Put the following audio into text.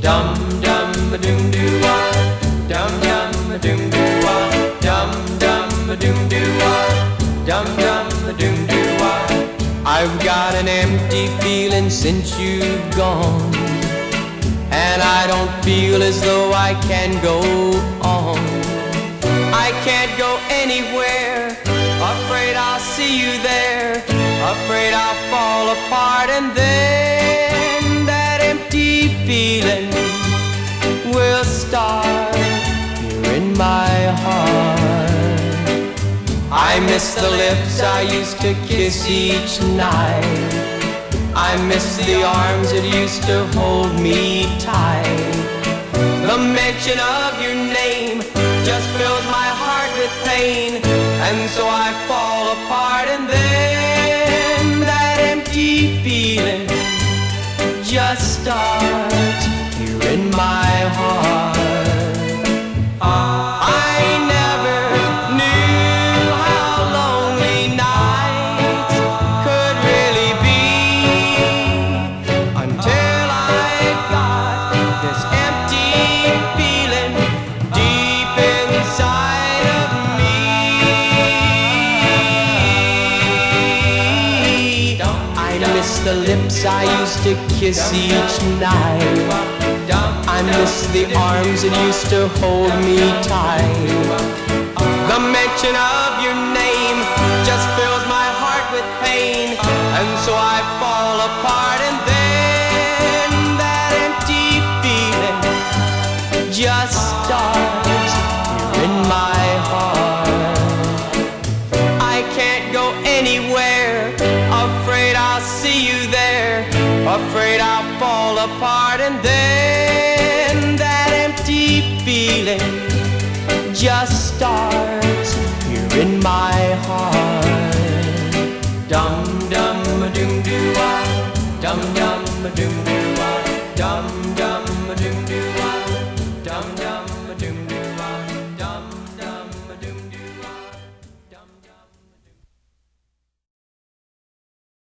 Dum dum a doom doo wah, dum dum a doom doo wah, dum dum a doom doo wah, dum dum a doom doo wah. I've got an empty feeling since you've gone, and I don't feel as though I can go on. I can't go anywhere, afraid I'll see you there, afraid I'll fall apart, and then that empty feeling will start here in my heart. I miss the lips I used to kiss each night. I miss the arms that used to hold me tight. The mention of your name just fills my heart with pain, and so I fall apart, and then that empty feeling just starts here in my heart. I never knew how lonely nights could really be until I got this empty feeling deep inside of me. I miss the lips I used to kiss each night. I miss the arms that used to hold me tight. The mention of your name just fills my heart with pain, and so I fall apart, and then that empty feeling just starts here in my heart. I can't go anywhere, afraid I'll see you there, afraid I'll fall apart, and then that empty feeling just starts here in my heart. Dum dum a doom doo wah, dum dum a doom doo wah, dum